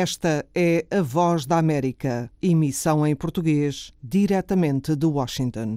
Esta é a Voz da América, emissão em português, diretamente de Washington.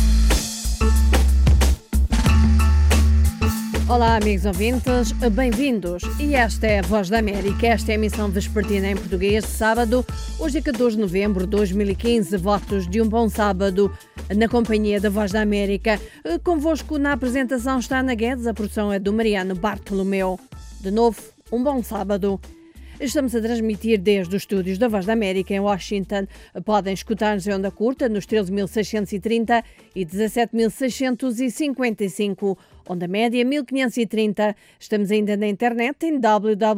Olá, amigos ouvintes, bem-vindos. E esta é a Voz da América, esta é a emissão vespertina em português de sábado, hoje é 14 de novembro de 2015. Votos de um bom sábado na companhia da Voz da América. Convosco na apresentação está Ana Guedes, a produção é do Mariano Bartolomeu. De novo, um bom sábado. Estamos a transmitir desde os estúdios da Voz da América em Washington. Podem escutar-nos em onda curta nos 13.630 e 17.655, onda média 1530. Estamos ainda na internet em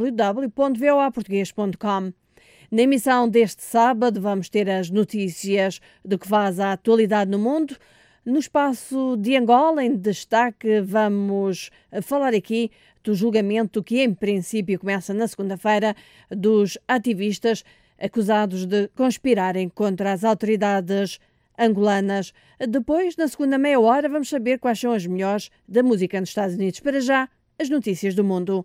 www.voaportugues.com. Na emissão deste sábado vamos ter as notícias do que faz a atualidade no mundo. No espaço de Angola, em destaque, vamos falar aqui do julgamento que, em princípio, começa na segunda-feira, dos ativistas acusados de conspirarem contra as autoridades angolanas. Depois, na segunda meia hora, vamos saber quais são as melhores da música nos Estados Unidos. Para já, as notícias do mundo.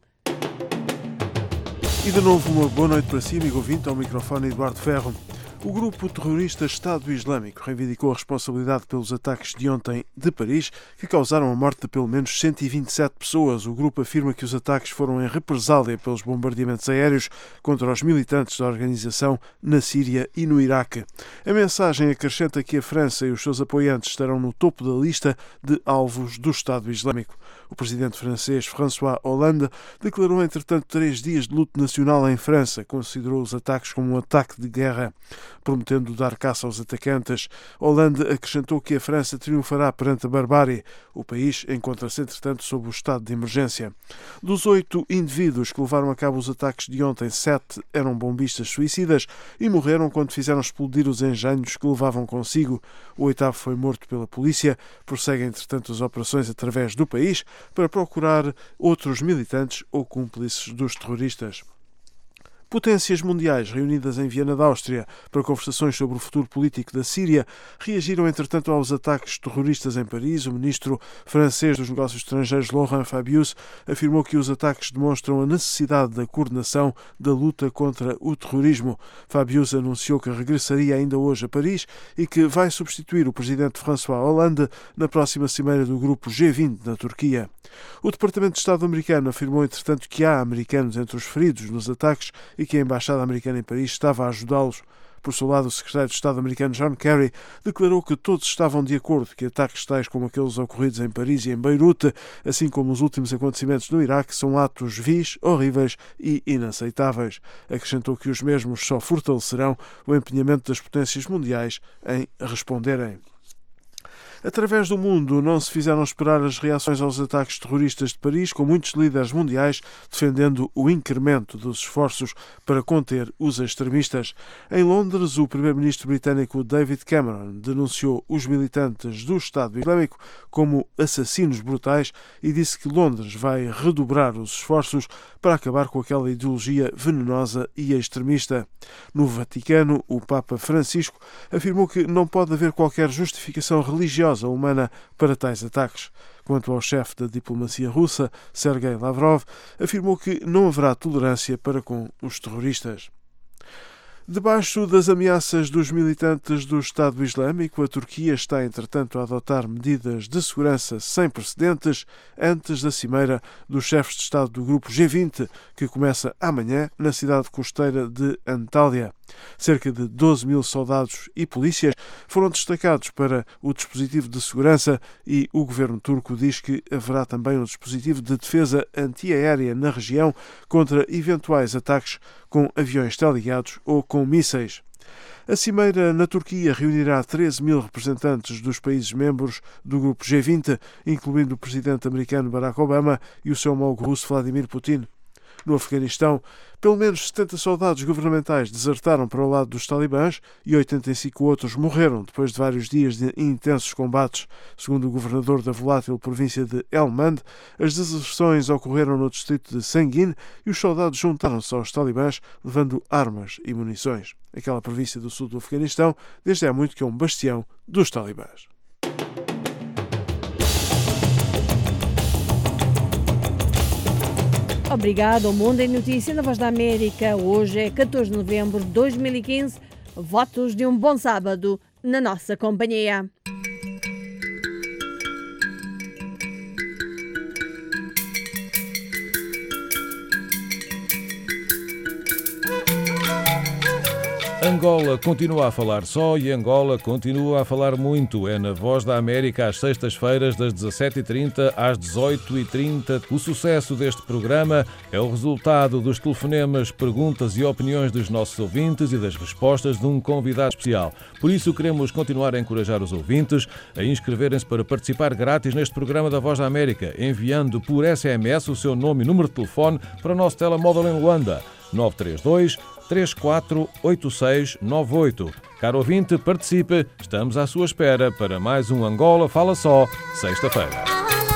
E de novo, uma boa noite para si, amigo ouvinte, ao microfone Eduardo Ferro. O grupo terrorista Estado Islâmico reivindicou a responsabilidade pelos ataques de ontem de Paris, que causaram a morte de pelo menos 127 pessoas. O grupo afirma que os ataques foram em represália pelos bombardeamentos aéreos contra os militantes da organização na Síria e no Iraque. A mensagem acrescenta que a França e os seus apoiantes estarão no topo da lista de alvos do Estado Islâmico. O presidente francês François Hollande declarou, entretanto, 3 dias de luto nacional em França. Considerou os ataques como um ataque de guerra, prometendo dar caça aos atacantes. Hollande acrescentou que a França triunfará perante a barbárie. O país encontra-se, entretanto, sob o estado de emergência. Dos 8 indivíduos que levaram a cabo os ataques de ontem, 7 eram bombistas suicidas e morreram quando fizeram explodir os engenhos que levavam consigo. O 8º foi morto pela polícia. Prosseguem, entretanto, as operações através do país para procurar outros militantes ou cúmplices dos terroristas. Potências mundiais reunidas em Viena da Áustria para conversações sobre o futuro político da Síria reagiram, entretanto, aos ataques terroristas em Paris. O ministro francês dos Negócios Estrangeiros, Laurent Fabius, afirmou que os ataques demonstram a necessidade da coordenação da luta contra o terrorismo. Fabius anunciou que regressaria ainda hoje a Paris e que vai substituir o presidente François Hollande na próxima cimeira do grupo G20 na Turquia. O Departamento de Estado americano afirmou, entretanto, que há americanos entre os feridos nos ataques e que a Embaixada Americana em Paris estava a ajudá-los. Por seu lado, o secretário de Estado americano John Kerry declarou que todos estavam de acordo que ataques tais como aqueles ocorridos em Paris e em Beirute, assim como os últimos acontecimentos no Iraque, são atos vis, horríveis e inaceitáveis. Acrescentou que os mesmos só fortalecerão o empenhamento das potências mundiais em responderem. Através do mundo, não se fizeram esperar as reações aos ataques terroristas de Paris, com muitos líderes mundiais defendendo o incremento dos esforços para conter os extremistas. Em Londres, o primeiro-ministro britânico David Cameron denunciou os militantes do Estado Islâmico como assassinos brutais e disse que Londres vai redobrar os esforços para acabar com aquela ideologia venenosa e extremista. No Vaticano, o Papa Francisco afirmou que não pode haver qualquer justificação religiosa humana para tais ataques. Quanto ao chefe da diplomacia russa, Sergei Lavrov, afirmou que não haverá tolerância para com os terroristas. Debaixo das ameaças dos militantes do Estado Islâmico, a Turquia está, entretanto, a adotar medidas de segurança sem precedentes antes da cimeira dos chefes de Estado do grupo G20, que começa amanhã na cidade costeira de Antália. Cerca de 12 mil soldados e polícias foram destacados para o dispositivo de segurança e o governo turco diz que haverá também um dispositivo de defesa antiaérea na região contra eventuais ataques com aviões teleguiados ou com mísseis. A cimeira na Turquia reunirá 13 mil representantes dos países membros do grupo G20, incluindo o presidente americano Barack Obama e o seu homólogo russo Vladimir Putin. No Afeganistão, pelo menos 70 soldados governamentais desertaram para o lado dos talibãs e 85 outros morreram depois de vários dias de intensos combates. Segundo o governador da volátil província de Helmand, as deserções ocorreram no distrito de Sangin e os soldados juntaram-se aos talibãs levando armas e munições. Aquela província do sul do Afeganistão, desde há muito que é um bastião dos talibãs. Obrigado ao Mundo em Notícia na Voz da América. Hoje é 14 de novembro de 2015. Votos de um bom sábado na nossa companhia. Angola continua a falar só e Angola continua a falar muito. É na Voz da América às sextas-feiras das 17h30 às 18h30. O sucesso deste programa é o resultado dos telefonemas, perguntas e opiniões dos nossos ouvintes e das respostas de um convidado especial. Por isso queremos continuar a encorajar os ouvintes a inscreverem-se para participar grátis neste programa da Voz da América, enviando por SMS o seu nome e número de telefone para o nosso telemóvel em Luanda, 932 348698. Caro ouvinte, participe. Estamos à sua espera para mais um Angola Fala Só, sexta-feira.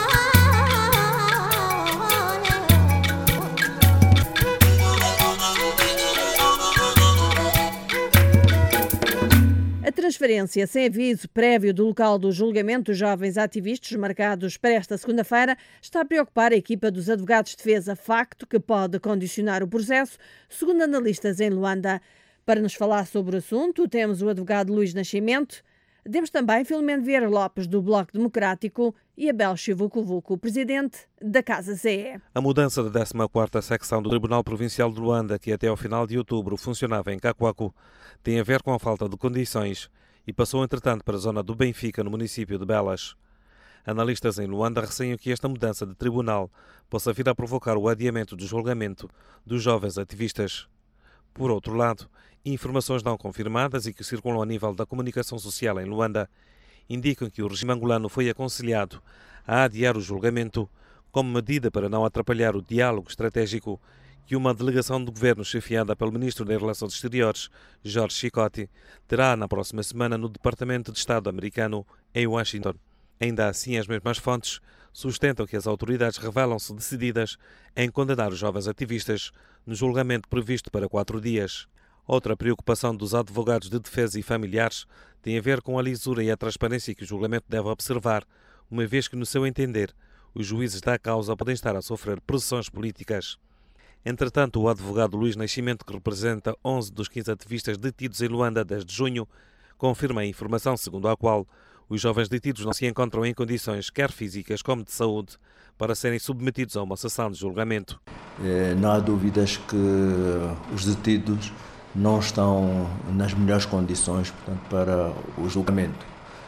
A transferência sem aviso prévio do local do julgamento dos jovens ativistas marcados para esta segunda-feira está a preocupar a equipa dos advogados de defesa, facto que pode condicionar o processo, segundo analistas em Luanda. Para nos falar sobre o assunto, temos o advogado Luís Nascimento, temos também Filomeno Vieira Lopes, do Bloco Democrático, e Abel Chivucovuco, presidente da Casa CE. A mudança da 14ª secção do Tribunal Provincial de Luanda, que até ao final de outubro funcionava em Cacoaco, tem a ver com a falta de condições e passou, entretanto, para a zona do Benfica, no município de Belas. Analistas em Luanda receiam que esta mudança de tribunal possa vir a provocar o adiamento do julgamento dos jovens ativistas. Por outro lado, informações não confirmadas e que circulam a nível da comunicação social em Luanda indicam que o regime angolano foi aconselhado a adiar o julgamento como medida para não atrapalhar o diálogo estratégico que uma delegação do governo chefiada pelo Ministro das Relações Exteriores, Jorge Chicote, terá na próxima semana no Departamento de Estado americano, em Washington. Ainda assim, as mesmas fontes sustentam que as autoridades revelam-se decididas em condenar os jovens ativistas no julgamento previsto para 4 dias. Outra preocupação dos advogados de defesa e familiares tem a ver com a lisura e a transparência que o julgamento deve observar, uma vez que, no seu entender, os juízes da causa podem estar a sofrer pressões políticas. Entretanto, o advogado Luís Nascimento, que representa 11 dos 15 ativistas detidos em Luanda desde junho, confirma a informação segundo a qual os jovens detidos não se encontram em condições quer físicas como de saúde para serem submetidos a uma sessão de julgamento. Não há dúvidas que os detidos não estão nas melhores condições, portanto, para o julgamento.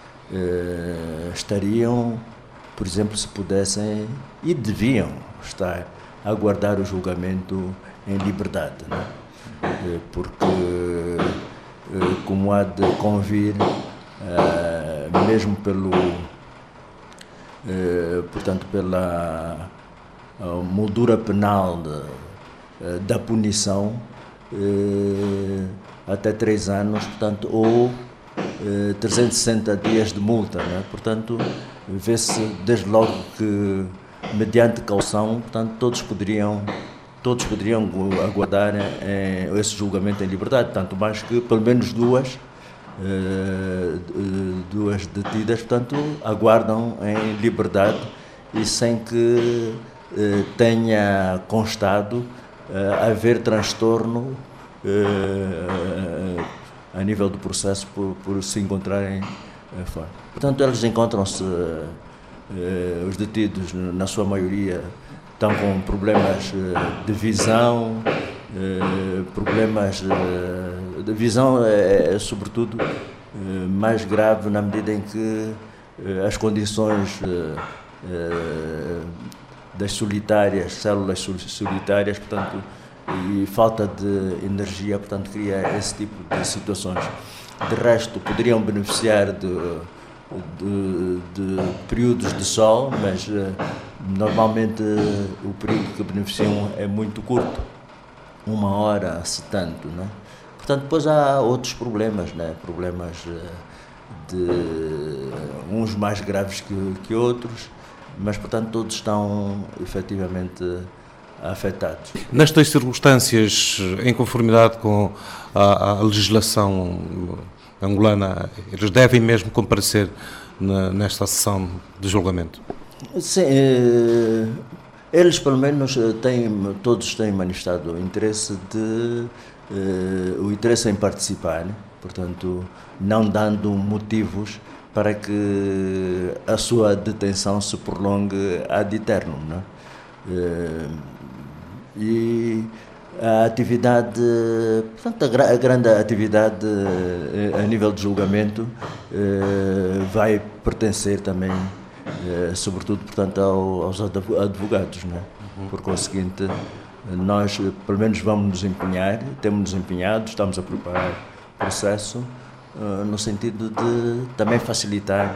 Estariam, por exemplo, se pudessem e deviam estar a aguardar o julgamento em liberdade, né? Porque, como há de convir, mesmo portanto, pela moldura penal da punição, até 3 anos, portanto, ou 360 dias de multa, né? Portanto, vê-se desde logo que, mediante caução, portanto, todos poderiam aguardar esse julgamento em liberdade, tanto mais que pelo menos duas detidas, portanto, aguardam em liberdade e sem que tenha constado haver transtorno a nível do processo por se encontrarem fora. Portanto, eles encontram-se, os detidos, na sua maioria, estão com problemas de visão, problemas de visão é sobretudo mais grave na medida em que as condições das células solitárias, portanto, e falta de energia, portanto, cria esse tipo de situações. De resto, poderiam beneficiar de períodos de sol, mas normalmente o período que beneficiam é muito curto, 1 hora, se tanto, né? Portanto, depois há outros problemas, né? Problemas uns mais graves que outros, mas, portanto, todos estão efetivamente afetados. Nestas circunstâncias, em conformidade com a legislação angolana, eles devem mesmo comparecer nesta sessão de julgamento? Sim, Eles, pelo menos, todos têm manifestado o interesse em participar, né? Portanto, não dando motivos para que a sua detenção se prolongue ad eternum, né? E a atividade, portanto, a grande atividade a nível de julgamento vai pertencer também, sobretudo, portanto, aos advogados, né? Por conseguinte, nós, pelo menos, vamos nos empenhar, temos-nos empenhado, estamos a preparar o processo, no sentido de também facilitar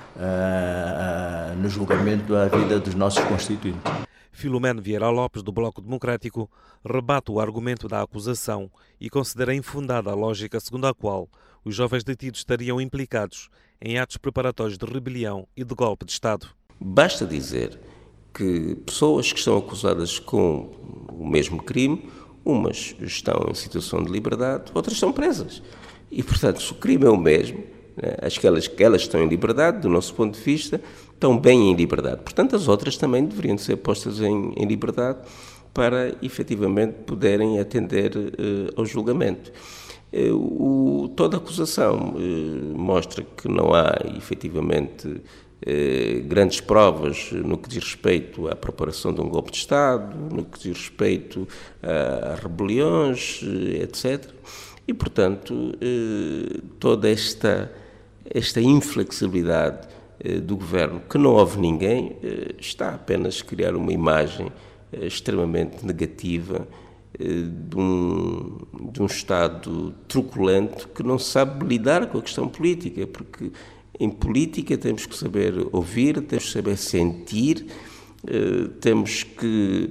no julgamento a vida dos nossos constituintes. Filomeno Vieira Lopes, do Bloco Democrático, rebate o argumento da acusação e considera infundada a lógica segundo a qual os jovens detidos estariam implicados em atos preparatórios de rebelião e de golpe de Estado. Basta dizer que pessoas que estão acusadas com o mesmo crime, umas estão em situação de liberdade, outras estão presas. E, portanto, se o crime é o mesmo, né, aquelas que estão em liberdade, do nosso ponto de vista, estão bem em liberdade. Portanto, as outras também deveriam ser postas em liberdade para, efetivamente, poderem atender ao julgamento. Toda a acusação mostra que não há, efetivamente, grandes provas no que diz respeito à preparação de um golpe de Estado, no que diz respeito a rebeliões, etc. E, portanto, toda esta inflexibilidade do governo, que não houve ninguém, está apenas a criar uma imagem extremamente negativa de um Estado truculento que não sabe lidar com a questão política, porque em política temos que saber ouvir, temos que saber sentir, temos que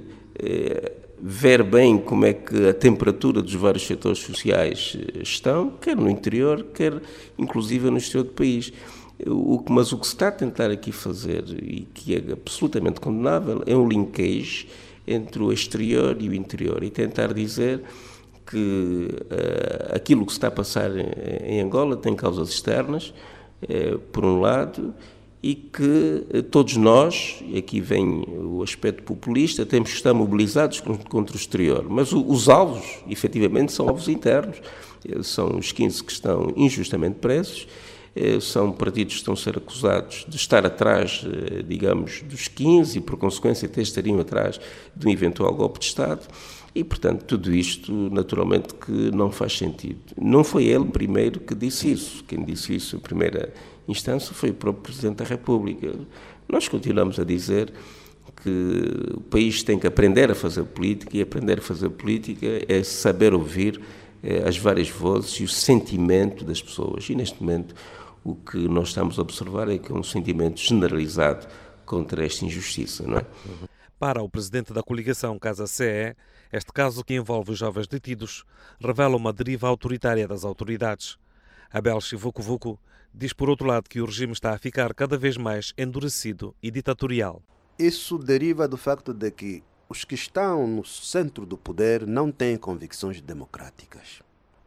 ver bem como é que a temperatura dos vários setores sociais estão, quer no interior, quer inclusive no exterior do país. Mas o que se está a tentar aqui fazer, e que é absolutamente condenável, é um linkage entre o exterior e o interior, e tentar dizer que aquilo que se está a passar em Angola tem causas externas, por um lado, e que todos nós, e aqui vem o aspecto populista, temos que estar mobilizados contra o exterior. Mas os alvos, efetivamente, são alvos internos. São os 15 que estão injustamente presos, são partidos que estão a ser acusados de estar atrás, digamos, dos 15 e, por consequência, até estariam atrás de um eventual golpe de Estado. E, portanto, tudo isto, naturalmente, que não faz sentido. Não foi ele primeiro que disse isso. Quem disse isso, a primeira instância, foi o próprio Presidente da República. Nós continuamos a dizer que o país tem que aprender a fazer política, e aprender a fazer política é saber ouvir as várias vozes e o sentimento das pessoas. E, neste momento, o que nós estamos a observar é que é um sentimento generalizado contra esta injustiça, não é? Para o presidente da coligação Casa CE, este caso que envolve os jovens detidos revela uma deriva autoritária das autoridades. Abel Chivuco diz, por outro lado, que o regime está a ficar cada vez mais endurecido e ditatorial. Isso deriva do facto de que os que estão no centro do poder não têm convicções democráticas.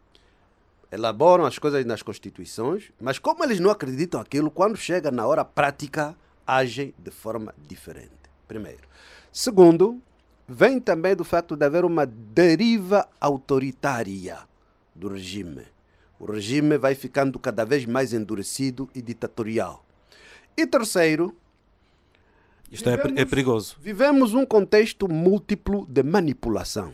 Elaboram as coisas nas constituições, mas como eles não acreditam naquilo, quando chega na hora prática, agem de forma diferente. Primeiro. Segundo, vem também do facto de haver uma deriva autoritária do regime. O regime vai ficando cada vez mais endurecido e ditatorial. E terceiro, isto é perigoso. Vivemos um contexto múltiplo de manipulação.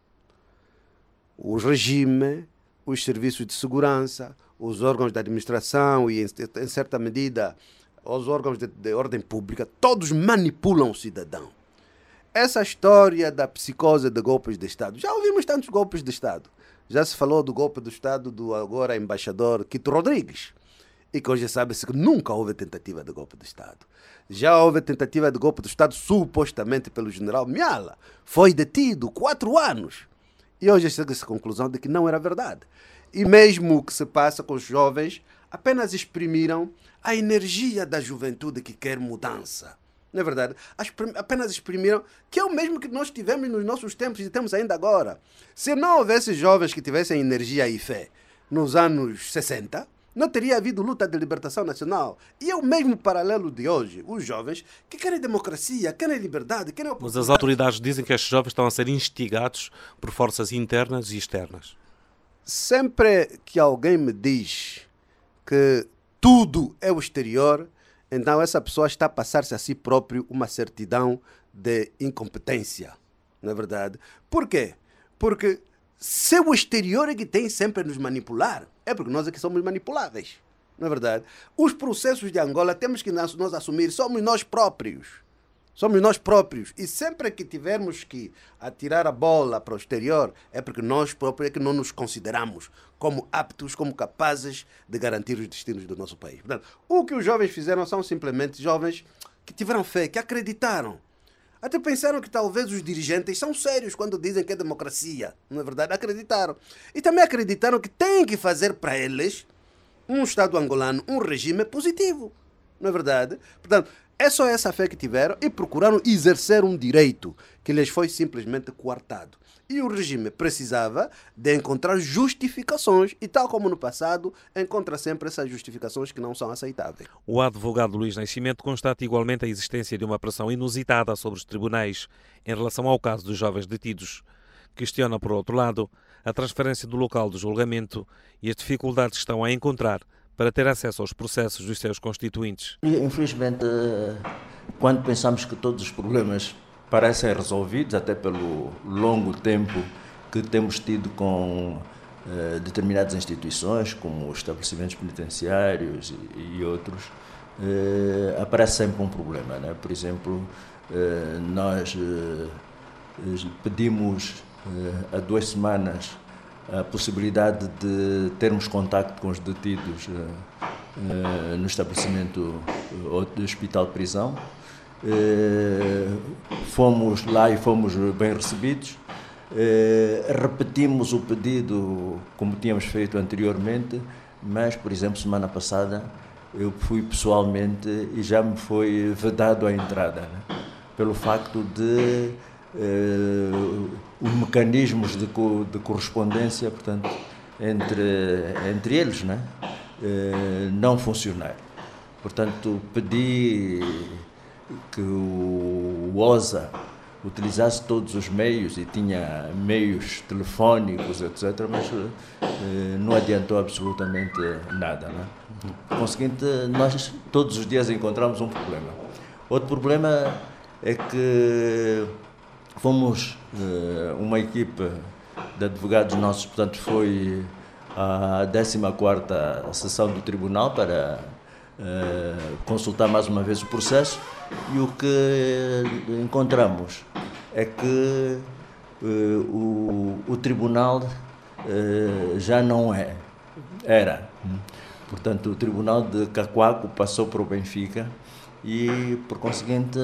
O regime, os serviços de segurança, os órgãos da administração e, em certa medida, os órgãos de ordem pública, todos manipulam o cidadão. Essa história da psicose de golpes de Estado, já ouvimos tantos golpes de Estado. Já se falou do golpe do Estado do agora embaixador Quito Rodrigues, e que hoje sabe-se que nunca houve tentativa de golpe de Estado. Já houve tentativa de golpe de Estado supostamente pelo general Miala. Foi detido 4 anos. E hoje chega-se à conclusão de que não era verdade. E mesmo o que se passa com os jovens, apenas exprimiram a energia da juventude que quer mudança. Não é verdade? Apenas exprimiram que é o mesmo que nós tivemos nos nossos tempos e temos ainda agora. Se não houvesse jovens que tivessem energia e fé nos anos 60, não teria havido luta de libertação nacional. E é o mesmo paralelo de hoje. Os jovens que querem democracia, querem liberdade, querem oportunidade. Mas as autoridades dizem que estes jovens estão a ser instigados por forças internas e externas. Sempre que alguém me diz que tudo é o exterior, então essa pessoa está a passar-se a si próprio uma certidão de incompetência. Não é verdade? Por quê? Porque se o exterior é que tem sempre a nos manipular, é porque nós é que somos manipuláveis. Não é verdade? Os processos de Angola temos que nós assumir, somos nós próprios. Somos nós próprios. E sempre que tivermos que atirar a bola para o exterior, é porque nós próprios é que não nos consideramos como aptos, como capazes de garantir os destinos do nosso país. Portanto, o que os jovens fizeram são simplesmente jovens que tiveram fé, que acreditaram. Até pensaram que talvez os dirigentes são sérios quando dizem que é democracia. Não é verdade? Acreditaram. E também acreditaram que têm que fazer para eles um Estado angolano, um regime positivo. Não é verdade? Portanto, é só essa fé que tiveram e procuraram exercer um direito que lhes foi simplesmente coartado. E o regime precisava de encontrar justificações e, tal como no passado, encontra sempre essas justificações que não são aceitáveis. O advogado Luís Nascimento constata igualmente a existência de uma pressão inusitada sobre os tribunais em relação ao caso dos jovens detidos. Questiona, por outro lado, a transferência do local do julgamento e as dificuldades que estão a encontrar para ter acesso aos processos dos seus constituintes. Infelizmente, quando pensamos que todos os problemas parecem resolvidos, até pelo longo tempo que temos tido com determinadas instituições, como os estabelecimentos penitenciários e outros, aparece sempre um problema, né? Por exemplo, nós pedimos há 2 semanas a possibilidade de termos contacto com os detidos no estabelecimento ou do hospital de prisão. Fomos lá e fomos bem recebidos. Repetimos o pedido como tínhamos feito anteriormente, mas, por exemplo, semana passada eu fui pessoalmente e já me foi vedado a entrada, né? Pelo facto de os mecanismos de correspondência, portanto, entre eles, né? Não funcionar. Portanto, pedi que o OSA utilizasse todos os meios e tinha meios telefónicos, etc., mas não adiantou absolutamente nada, né? Conseguinte, nós todos os dias encontramos um problema. Outro problema é que fomos uma equipe de advogados nossos, portanto foi a 14ª sessão do tribunal para consultar mais uma vez o processo, e o que encontramos é que o tribunal já não era. Portanto, o tribunal de Cacoaco passou para o Benfica e, por conseguinte,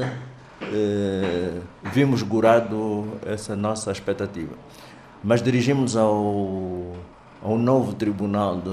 vimos gorado essa nossa expectativa. Mas dirigimos-nos ao novo tribunal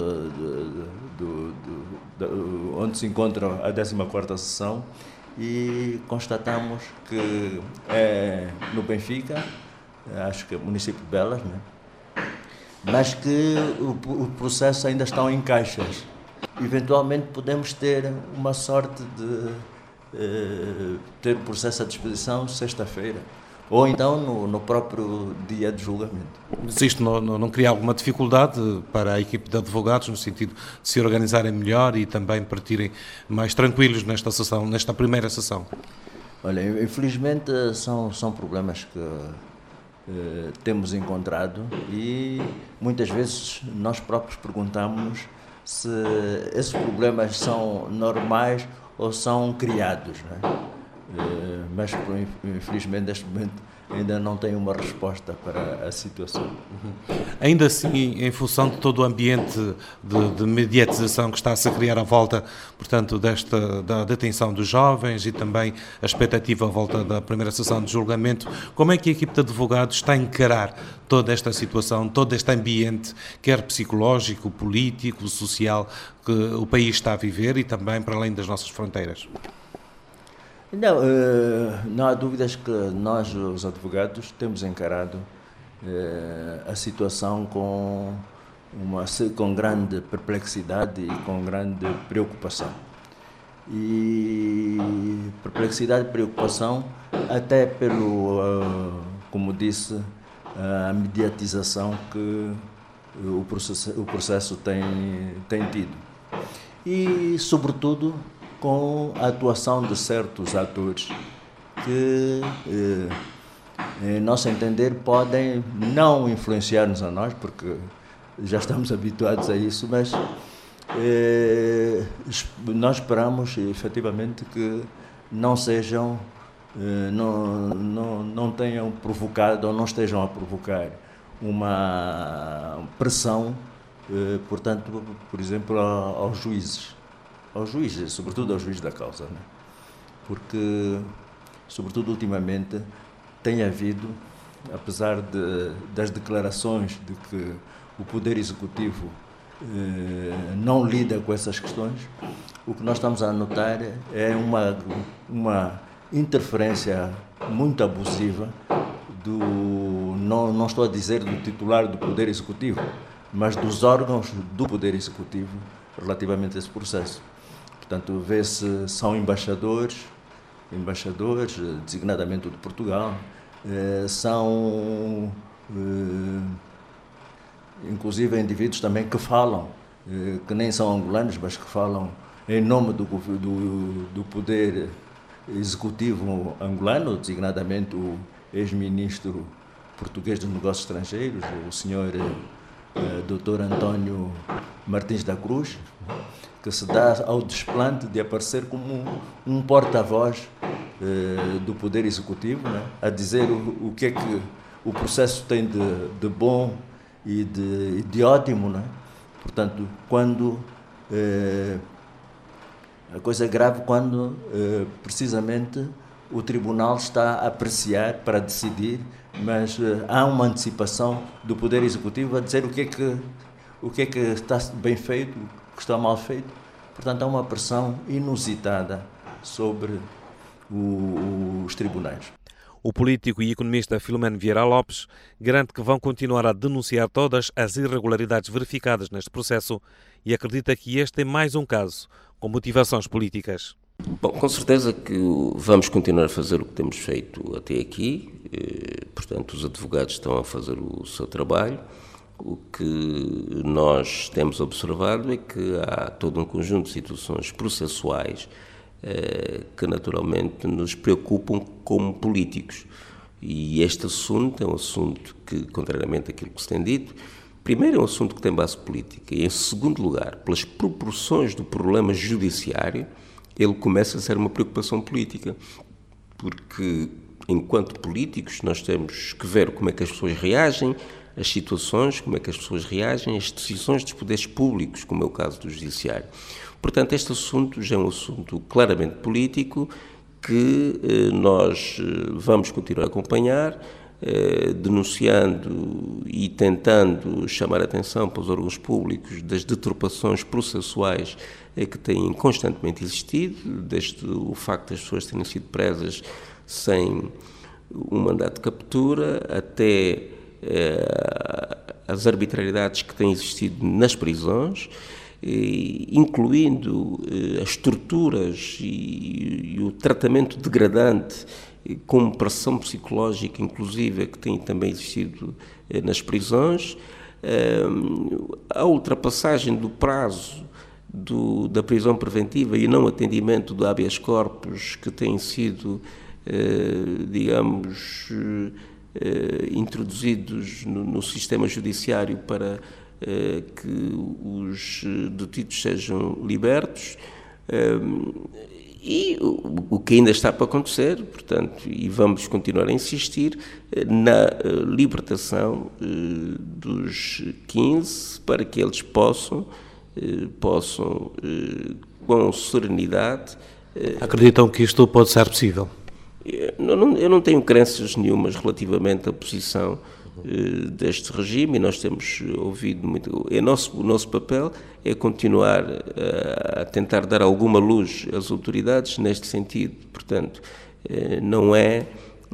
onde se encontra a 14ª sessão e constatamos que é no Benfica, acho que é o município de Belas, né? Mas que o processo ainda está em caixas. Eventualmente podemos ter uma sorte de ter o processo à disposição sexta-feira, ou então no próprio dia de julgamento. Mas isto não cria alguma dificuldade para a equipe de advogados, no sentido de se organizarem melhor e também partirem mais tranquilos nesta sessão, nesta primeira sessão? Olha, infelizmente são problemas que temos encontrado e muitas vezes nós próprios perguntamos se esses problemas são normais ou são criados, né? Mas infelizmente neste momento ainda não tenho uma resposta para a situação. Ainda assim, em função de todo o ambiente de mediatização que está-se a criar à volta, portanto, da detenção dos jovens e também a expectativa à volta da primeira sessão de julgamento, como é que a equipe de advogados está a encarar toda esta situação, todo este ambiente, quer psicológico, político, social, que o país está a viver e também para além das nossas fronteiras? Não há dúvidas que nós, os advogados, temos encarado a situação com com grande perplexidade e com grande preocupação. E perplexidade e preocupação até como disse, a mediatização que o processo tem tido. E, sobretudo, com a atuação de certos atores que, em nosso entender, podem não influenciar-nos a nós, porque já estamos habituados a isso, mas nós esperamos, efetivamente, que não sejam, não tenham provocado ou não estejam a provocar uma pressão, portanto, por exemplo, aos juízes, sobretudo aos juízes da causa, né? Porque, sobretudo ultimamente, tem havido, apesar das declarações de que o Poder Executivo não lida com essas questões, o que nós estamos a notar é uma interferência muito abusiva não estou a dizer do titular do Poder Executivo, mas dos órgãos do Poder Executivo relativamente a esse processo. Portanto, vê-se são embaixadores, designadamente o de Portugal, são inclusive indivíduos também que falam, que nem são angolanos, mas que falam em nome do Poder Executivo angolano, designadamente o ex-ministro português dos Negócios Estrangeiros, o senhor Dr. António Martins da Cruz, que se dá ao desplante de aparecer como um porta-voz do Poder Executivo, né? A dizer o que é que o processo tem de bom e de ótimo, né? Portanto, quando a coisa é grave quando precisamente o Tribunal está a apreciar para decidir, mas há uma antecipação do Poder Executivo a dizer o que é que está bem feito, o que está mal feito. Portanto, há uma pressão inusitada sobre os tribunais. O político e economista Filomeno Vieira Lopes garante que vão continuar a denunciar todas as irregularidades verificadas neste processo e acredita que este é mais um caso com motivações políticas. Bom, com certeza que vamos continuar a fazer o que temos feito até aqui. Portanto, os advogados estão a fazer o seu trabalho. O que nós temos observado é que há todo um conjunto de situações processuais que naturalmente nos preocupam como políticos. E este assunto é um assunto que, contrariamente àquilo que se tem dito, primeiro é um assunto que tem base política e, em segundo lugar, pelas proporções do problema judiciário, ele começa a ser uma preocupação política, porque, enquanto políticos, nós temos que ver como é que as pessoas reagem às situações, como é que as pessoas reagem às decisões dos poderes públicos, como é o caso do judiciário. Portanto, este assunto já é um assunto claramente político que nós vamos continuar a acompanhar, denunciando e tentando chamar a atenção para os órgãos públicos das deturpações processuais que têm constantemente existido, desde o facto das pessoas terem sido presas sem um mandato de captura, até as arbitrariedades que têm existido nas prisões, incluindo as torturas e o tratamento degradante com pressão psicológica, inclusive, que tem também existido nas prisões, a ultrapassagem do prazo da prisão preventiva e não atendimento do habeas corpus que têm sido, digamos, introduzidos no sistema judiciário para que os detidos sejam libertos. E o que ainda está para acontecer, portanto, e vamos continuar a insistir na libertação dos 15 para que eles possam com serenidade. Acreditam que isto pode ser possível? Eu não tenho crenças nenhumas relativamente à posição deste regime e nós temos ouvido muito. O nosso papel é continuar a tentar dar alguma luz às autoridades neste sentido. Portanto,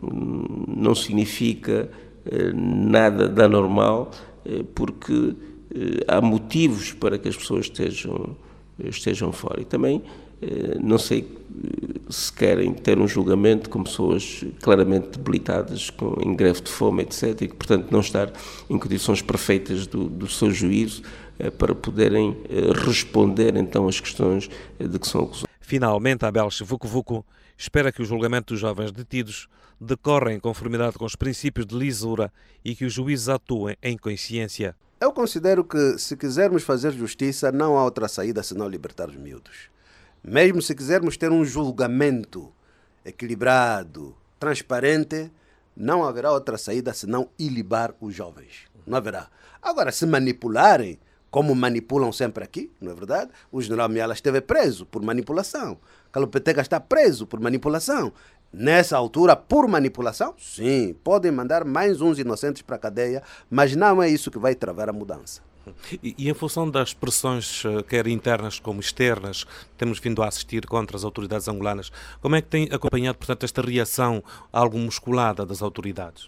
não significa nada de anormal, porque há motivos para que as pessoas estejam fora. E também não sei se querem ter um julgamento com pessoas claramente debilitadas, em greve de fome, etc., e que, portanto, não estar em condições perfeitas do seu juízo para poderem responder, então, às questões de que são acusados. Finalmente, Abel Vucu espera que o julgamento dos jovens detidos decorra em conformidade com os princípios de lisura e que os juízes atuem em consciência. Eu considero que, se quisermos fazer justiça, não há outra saída senão libertar os miúdos. Mesmo se quisermos ter um julgamento equilibrado, transparente, não haverá outra saída senão ilibar os jovens. Não haverá. Agora, se manipularem, como manipulam sempre aqui, não é verdade? O general Miala esteve preso por manipulação. Calopetega está preso por manipulação. Nessa altura, por manipulação, sim, podem mandar mais uns inocentes para a cadeia, mas não é isso que vai travar a mudança. E em função das pressões, quer internas como externas, temos vindo a assistir contra as autoridades angolanas, como é que tem acompanhado, portanto, esta reação algo musculada das autoridades?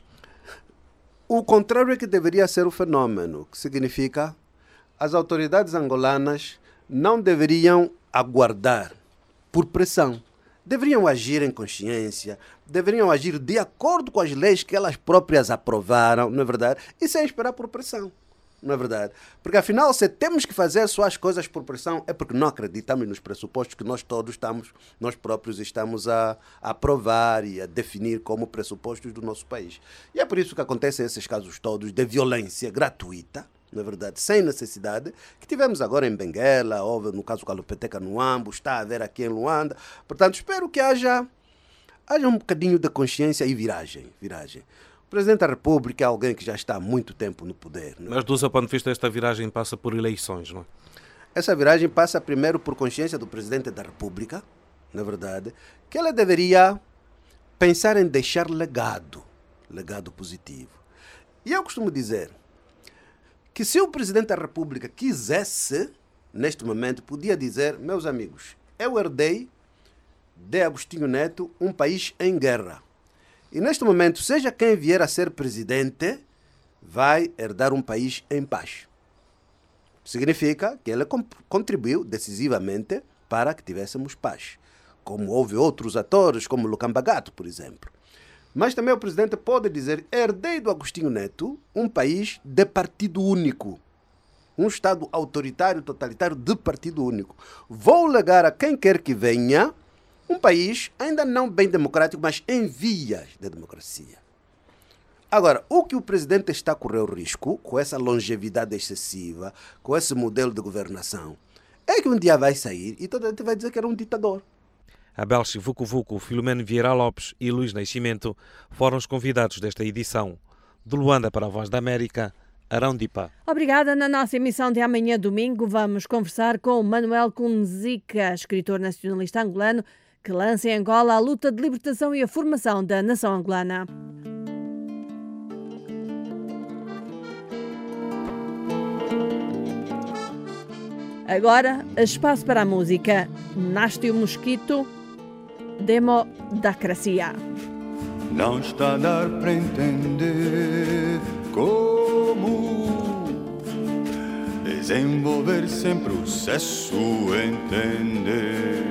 O contrário é que deveria ser o fenômeno, que significa as autoridades angolanas não deveriam aguardar por pressão. Deveriam agir em consciência, deveriam agir de acordo com as leis que elas próprias aprovaram, não é verdade? E sem esperar por pressão. Não é verdade? Porque, afinal, se temos que fazer só as coisas por pressão, é porque não acreditamos nos pressupostos que nós próprios estamos a aprovar e a definir como pressupostos do nosso país. E é por isso que acontecem esses casos todos de violência gratuita, não é verdade? Sem necessidade, que tivemos agora em Benguela, houve no caso Calopetega no Ambo, está a haver aqui em Luanda. Portanto, espero que haja um bocadinho de consciência e viragem. O Presidente da República é alguém que já está há muito tempo no poder. Mas do seu ponto de vista, esta viragem passa por eleições, não é? Essa viragem passa primeiro por consciência do Presidente da República, na verdade, que ela deveria pensar em deixar legado positivo. E eu costumo dizer que se o Presidente da República quisesse, neste momento, podia dizer, meus amigos, eu herdei de Agostinho Neto um país em guerra. E neste momento, seja quem vier a ser presidente, vai herdar um país em paz. Significa que ele contribuiu decisivamente para que tivéssemos paz. Como houve outros atores, como Lucamba Gato, por exemplo. Mas também o presidente pode dizer, herdei do Agostinho Neto um país de partido único. Um Estado autoritário, totalitário de partido único. Vou legar a quem quer que venha um país ainda não bem democrático, mas em vias de democracia. Agora, o que o presidente está a correr o risco, com essa longevidade excessiva, com esse modelo de governação, é que um dia vai sair e toda a gente vai dizer que era um ditador. Abel Vucu, Filomeno Vieira Lopes e Luís Nascimento foram os convidados desta edição. De Luanda para a Voz da América, Arão Dipa. Obrigada. Na nossa emissão de amanhã, domingo, vamos conversar com Manuel Kunzica, escritor nacionalista angolano, que lança em Angola a luta de libertação e a formação da nação angolana. Agora, espaço para a música. Nasce o Mosquito, Demo da Cracia. Não está a dar para entender como desenvolver sem processo entender.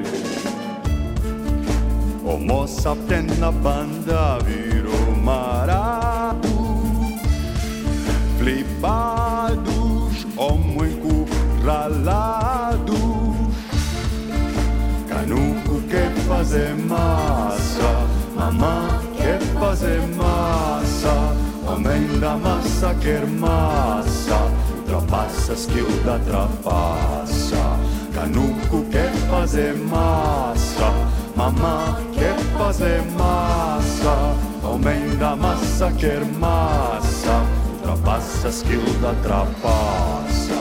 Homo sapiens na banda virou marado, flipados, homo encurralados. Canuco quer fazer massa, mamã quer fazer massa, homem da massa quer massa, ultrapassa a skill da trapaça. Canuco quer fazer massa, mamã quer fazer massa, homem da massa quer massa, ultrapassa a skill da trapaça.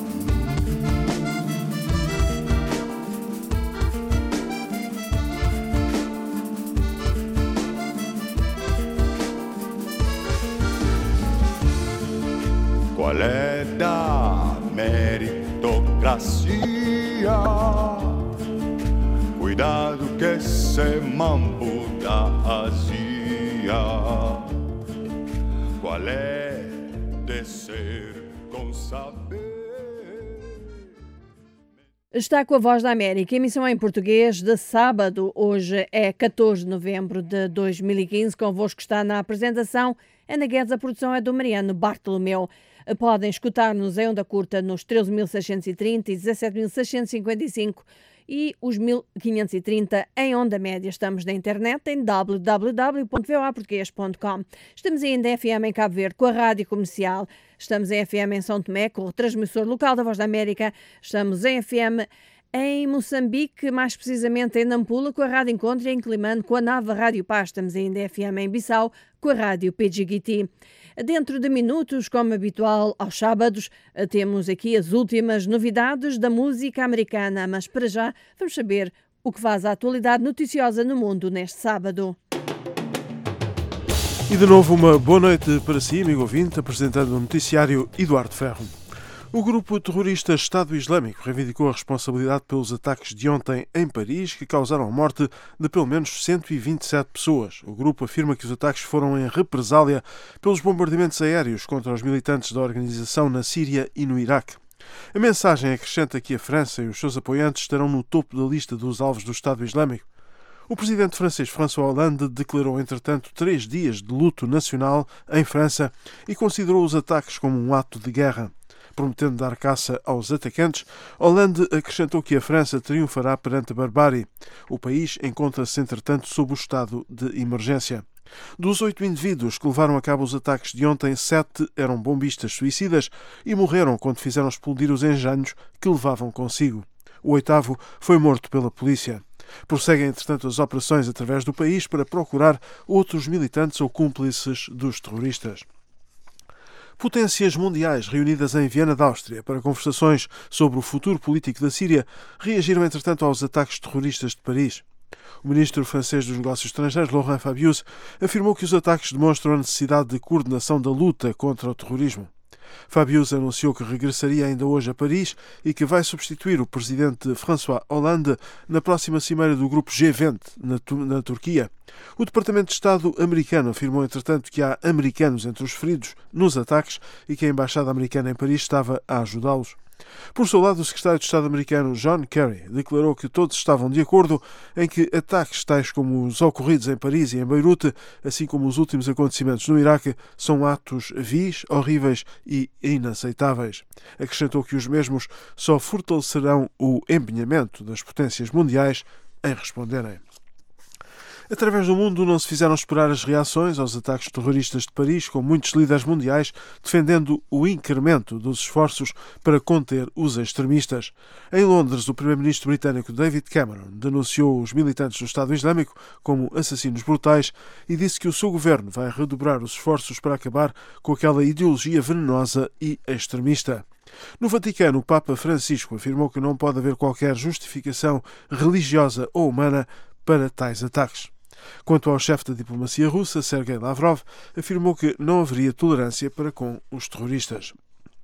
Qual é da meritocracia? Cuidado que esse mambo da Ásia. Qual é de ser com saber? Está com a Voz da América, emissão em português de sábado. Hoje é 14 de novembro de 2015. Convosco está na apresentação Ana Guedes, a produção é do Mariano Bartolomeu. Podem escutar-nos em onda curta nos 13.630 e 17.655 e os 1530 em onda média. Estamos na internet em www.voaportugues.com. Estamos ainda em FM em Cabo Verde com a Rádio Comercial. Estamos em FM em São Tomé com o transmissor local da Voz da América. Estamos em FM em Moçambique, mais precisamente em Nampula, com a Rádio Encontro, e em Climane com a Nova Rádio Paz. Estamos ainda em FM em Bissau com a Rádio PGGT. Dentro de minutos, como habitual, aos sábados, temos aqui as últimas novidades da música americana, mas para já vamos saber o que faz a atualidade noticiosa no mundo neste sábado. E de novo uma boa noite para si, amigo ouvinte, apresentando o noticiário Eduardo Ferro. O grupo terrorista Estado Islâmico reivindicou a responsabilidade pelos ataques de ontem em Paris, que causaram a morte de pelo menos 127 pessoas. O grupo afirma que os ataques foram em represália pelos bombardeamentos aéreos contra os militantes da organização na Síria e no Iraque. A mensagem acrescenta que a França e os seus apoiantes estarão no topo da lista dos alvos do Estado Islâmico. O presidente francês François Hollande declarou, entretanto, 3 dias de luto nacional em França e considerou os ataques como um ato de guerra. Prometendo dar caça aos atacantes, Hollande acrescentou que a França triunfará perante a barbárie. O país encontra-se, entretanto, sob o estado de emergência. Dos 8 indivíduos que levaram a cabo os ataques de ontem, 7 eram bombistas suicidas e morreram quando fizeram explodir os engenhos que levavam consigo. O 8º foi morto pela polícia. Prosseguem, entretanto, as operações através do país para procurar outros militantes ou cúmplices dos terroristas. Potências mundiais reunidas em Viena da Áustria para conversações sobre o futuro político da Síria reagiram, entretanto, aos ataques terroristas de Paris. O ministro francês dos Negócios Estrangeiros, Laurent Fabius, afirmou que os ataques demonstram a necessidade de coordenação da luta contra o terrorismo. Fabius anunciou que regressaria ainda hoje a Paris e que vai substituir o presidente François Hollande na próxima cimeira do grupo G20 na Turquia. O Departamento de Estado americano afirmou, entretanto, que há americanos entre os feridos nos ataques e que a Embaixada Americana em Paris estava a ajudá-los. Por seu lado, o secretário de Estado americano John Kerry declarou que todos estavam de acordo em que ataques tais como os ocorridos em Paris e em Beirute, assim como os últimos acontecimentos no Iraque, são atos vis, horríveis e inaceitáveis. Acrescentou que os mesmos só fortalecerão o empenhamento das potências mundiais em responderem. Através do mundo não se fizeram esperar as reações aos ataques terroristas de Paris, com muitos líderes mundiais defendendo o incremento dos esforços para conter os extremistas. Em Londres, o primeiro-ministro britânico David Cameron denunciou os militantes do Estado Islâmico como assassinos brutais e disse que o seu governo vai redobrar os esforços para acabar com aquela ideologia venenosa e extremista. No Vaticano, o Papa Francisco afirmou que não pode haver qualquer justificação religiosa ou humana para tais ataques. Quanto ao chefe da diplomacia russa, Sergei Lavrov, afirmou que não haveria tolerância para com os terroristas.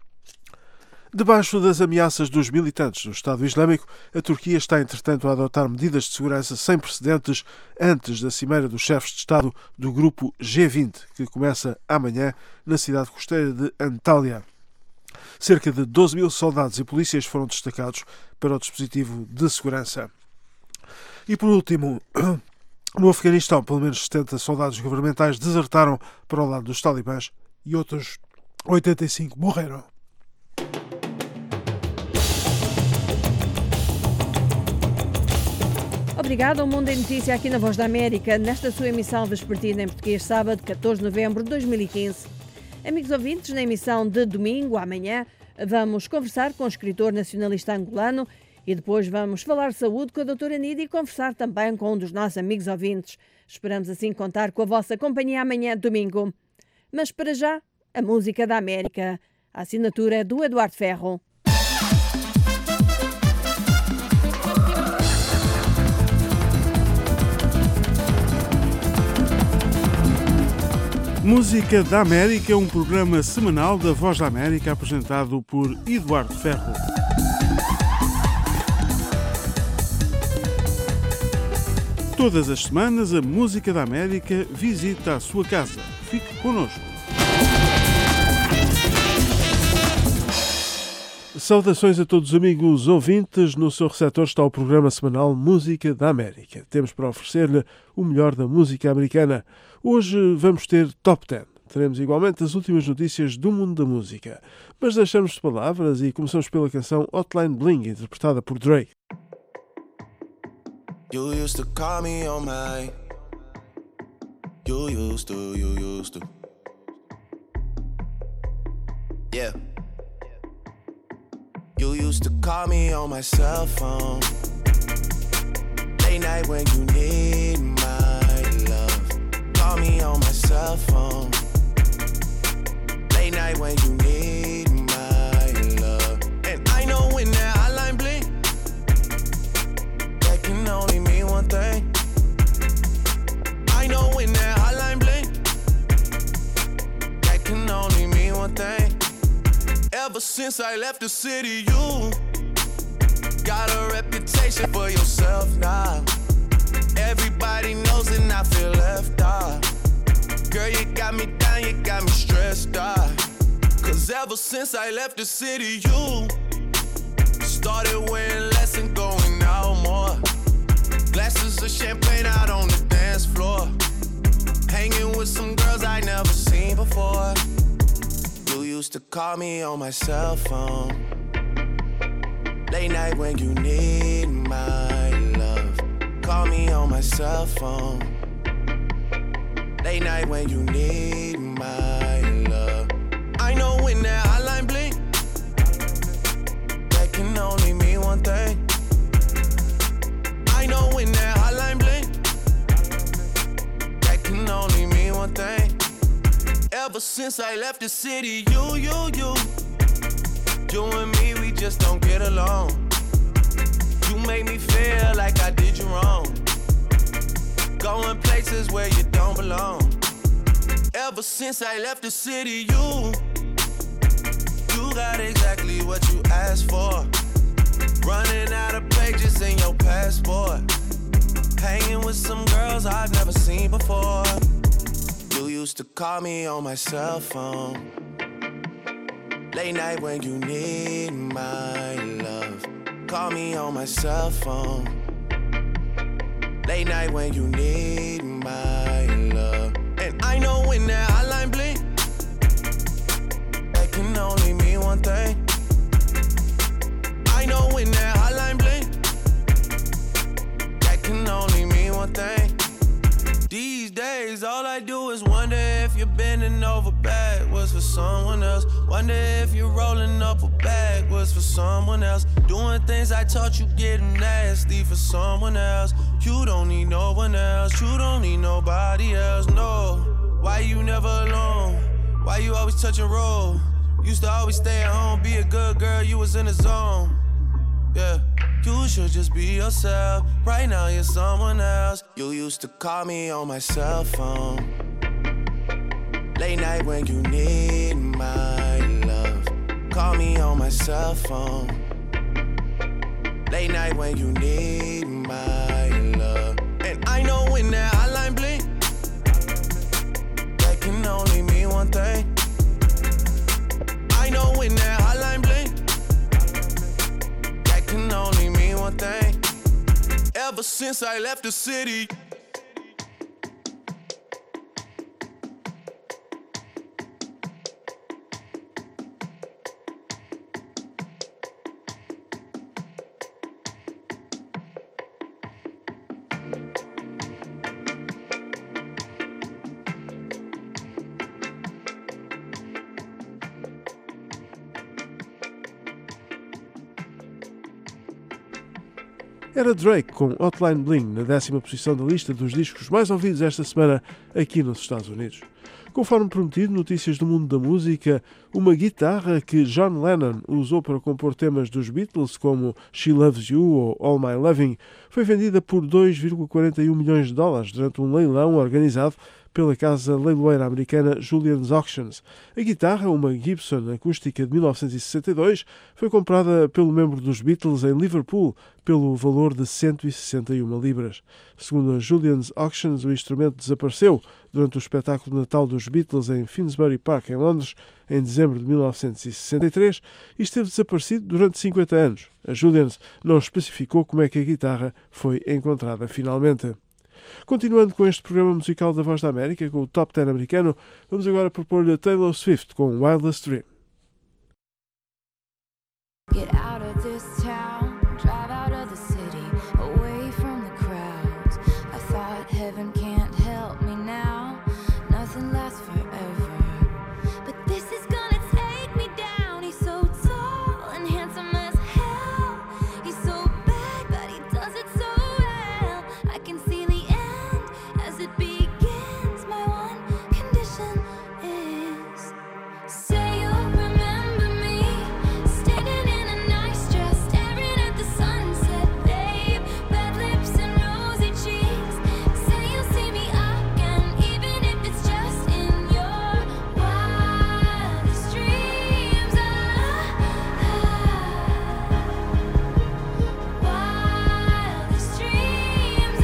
Debaixo das ameaças dos militantes do Estado Islâmico, a Turquia está, entretanto, a adotar medidas de segurança sem precedentes antes da cimeira dos chefes de Estado do grupo G20, que começa amanhã na cidade costeira de Antalya. Cerca de 12.000 soldados e polícias foram destacados para o dispositivo de segurança. E, por último, no Afeganistão, pelo menos 70 soldados governamentais desertaram para o lado dos talibãs e outros 85 morreram. Obrigado ao Mundo em Notícia aqui na Voz da América, nesta sua emissão vespertina em português, sábado, 14 de novembro de 2015. Amigos ouvintes, na emissão de domingo, amanhã, vamos conversar com o escritor nacionalista angolano e depois vamos falar de saúde com a doutora Nida e conversar também com um dos nossos amigos ouvintes. Esperamos assim contar com a vossa companhia amanhã, domingo. Mas para já, a música da América. A assinatura é do Eduardo Ferro. Música da América é um programa semanal da Voz da América apresentado por Eduardo Ferro. Todas as semanas, a Música da América visita a sua casa. Fique connosco. Saudações a todos os amigos ouvintes. No seu receptor está o programa semanal Música da América. Temos para oferecer-lhe o melhor da música americana. Hoje vamos ter Top 10. Teremos igualmente as últimas notícias do mundo da música. Mas deixamos de palavras e começamos pela canção Hotline Bling, interpretada por Drake. You used to call me on my... You used to. Yeah. You used to call me on my cell phone. Late night when you need my love. Call me on my cell phone. Late night when you need my love. And I know when that hotline blink, that can only mean one thing. I know when that hotline blink, that can only mean one thing. Ever since I left the city, you got a reputation for yourself now. Everybody knows and I feel left out. Girl, you got me down, you got me stressed out. Cause ever since I left the city, you started wearing less and going out more. Glasses of champagne out on the dance floor. Hanging with some girls I never seen before. You used to call me on my cell phone. Late night when you need my love. Call me on my cell phone. Late night when you need my love. I know when that hotline blink, that can only mean one thing. I know when that hotline blink, that can only mean one thing. Ever since I left the city, you and me, we just don't get along. You make me feel like I did you wrong. Going places where you don't belong. Ever since I left the city, you got exactly what you asked for. Running out of pages in your passport. Hanging with some girls I've never seen before. You used to call me on my cell phone. Late night when you need my love. Call me on my cell phone. Late night when you need my love. And I know when that hotline blink, that can only mean one thing. I know when that hotline blink, that can only mean one thing. These days, all I do is wonder if you're bending over backwards for someone else. Wonder if you're rolling up a backwards for someone else. Doing things I taught you getting nasty for someone else. You don't need no one else. You don't need nobody else, no. Why you never alone? Why you always touch and roll? Used to always stay at home, be a good girl, you was in the zone. Yeah. You should just be yourself. Right now you're someone else. You used to call me on my cell phone. Late night when you need my love. Call me on my cell phone. Late night when you need my love. And I know when that hotline blink, that can only mean one thing. I know when that hotline blink, that can only mean one thing. Ever since I left the city. Era Drake com Hotline Bling na 10ª posição da lista dos discos mais ouvidos esta semana aqui nos Estados Unidos. Conforme prometido, notícias do mundo da música, uma guitarra que John Lennon usou para compor temas dos Beatles como She Loves You ou All My Loving foi vendida por $2,41 milhões durante um leilão organizado pela casa leiloeira americana Julien's Auctions. A guitarra, uma Gibson acústica de 1962, foi comprada pelo membro dos Beatles em Liverpool pelo valor de 161 libras. Segundo a Julien's Auctions, o instrumento desapareceu durante o espetáculo de Natal dos Beatles em Finsbury Park, em Londres, em dezembro de 1963, e esteve desaparecido durante 50 anos. A Julien's não especificou como é que a guitarra foi encontrada finalmente. Continuando com este programa musical da Voz da América, com o Top 10 americano, vamos agora propor-lhe a Taylor Swift com Wildest Dream. Get out of this town, drive out of the city, away from the crowds. I thought heaven can't help me now, nothing lasts forever. But this is gonna take me down. He's so tall and handsome as hell. He's so bad, but he does it so well. I can see the end as it begins. My one condition is, say you'll remember me, standing in a nice dress, staring at the sunset, babe. Red lips and rosy cheeks. Say you'll see me again, even if it's just in your wildest dreams. Wildest dreams.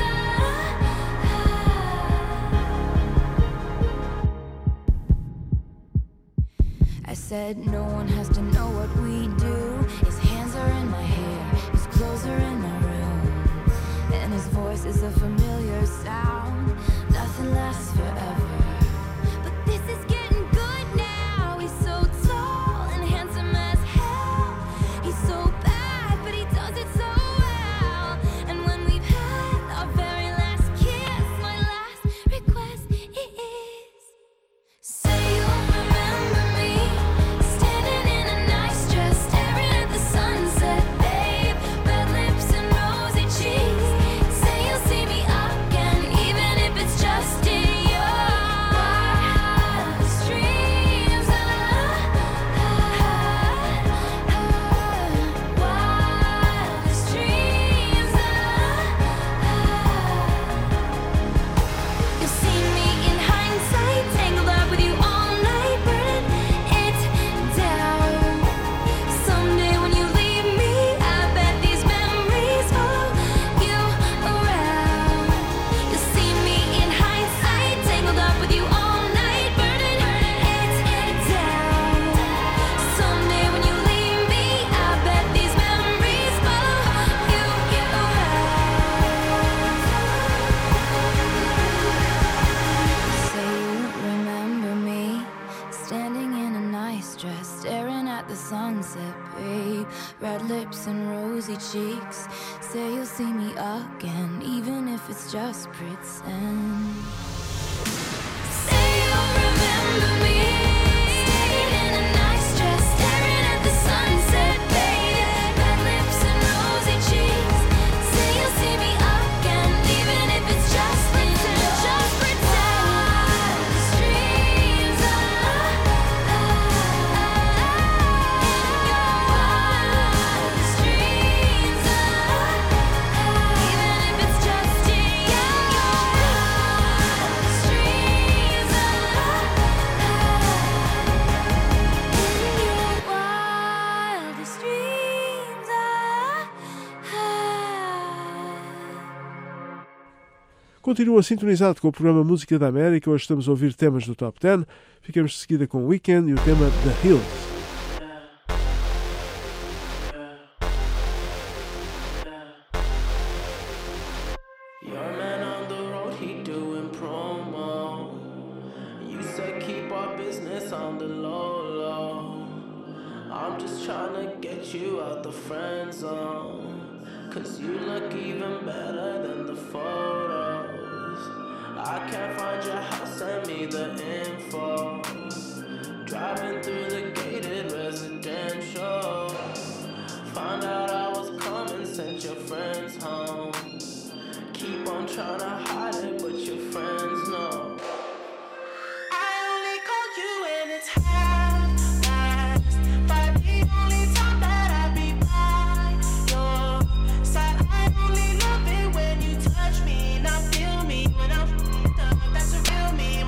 I said no one has to know what we do. His hands are in my hair, his clothes are in my room, and his voice is a familiar sound. Nothing lasts forever, but this is getting good now. He's so tall and handsome as hell. He's so bad, but he does it so well. And when we've had our very last kiss, my last request is, say you'll remember me, standing in a nice dress, staring at the sunset, babe. Red lips and rosy cheeks. Say you'll see me again, even if it's just in your wildest dreams. Wildest dreams. You'll see me in hindsight, tangled up with you all night, burning it down. Someday when you leave me, I bet these memories follow you around. You'll see me in hindsight, tangled up with you all night, burning it down. Someday when you leave me, I bet these memories follow you around. Say you remember me, standing in a nice dress, staring at the sunset, babe. Red lips and rosy cheeks. Say you'll see me again, even if it's just pretend. Say you'll remember me, standing in a nice dress, staring at the sunset, babe. Red lips and rosy cheeks. Say you'll see me again, even if it's just pretend. Just pretend. Wildest dreams. Your wildest dreams. Even if it's just in your wildest dreams. Your wildest dreams. Continua sintonizado com o programa Música da América. Hoje estamos a ouvir temas do Top 10. Ficamos de seguida com o Weekend e o tema The Hills. Your man on the road, he doing promo. You said keep our business on the low, low. I'm just trying to get you out the friend zone, 'cause you look even better than the photos. I can't find your house, send me the info. Driving through the gated residential, found out I was coming, sent your friends home. Keep on trying to hide it, but your friends know. I only call you when it's half-past, but the only time that I be by your side. I only love it when you touch me, now feel me when I'm f***ed up. That's a real me.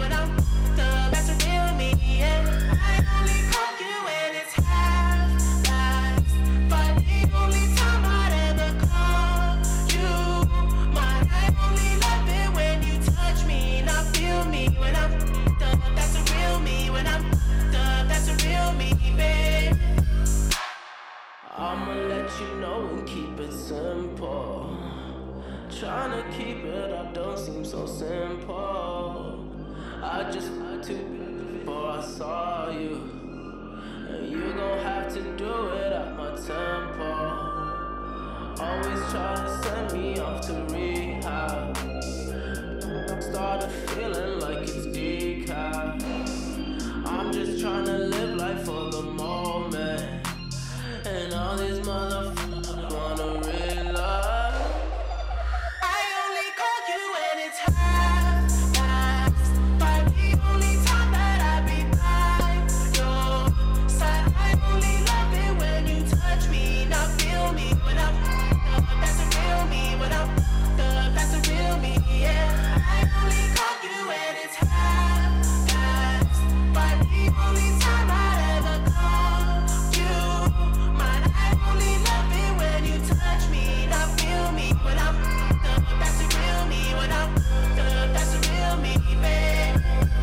Trying to keep it up don't seem so simple. I just had to before I saw you. And you gon' have to do it at my tempo. Always try to send me off to rehab. Started feeling like it's decaf. I'm just trying to live life for the moment. And all these motherfuckers wanna realize I only call you when it's half-past. By the only time that I be by your side. I only love it when you touch me, not feel me when I'm up. That's a real me when I'm up. That's a real me, yeah. I only call you when it's half-past. By the only time I'd ever call you mine. I only love it when you touch me, not feel me when I'm up. That's a real me when I'm up. That's a real me, babe.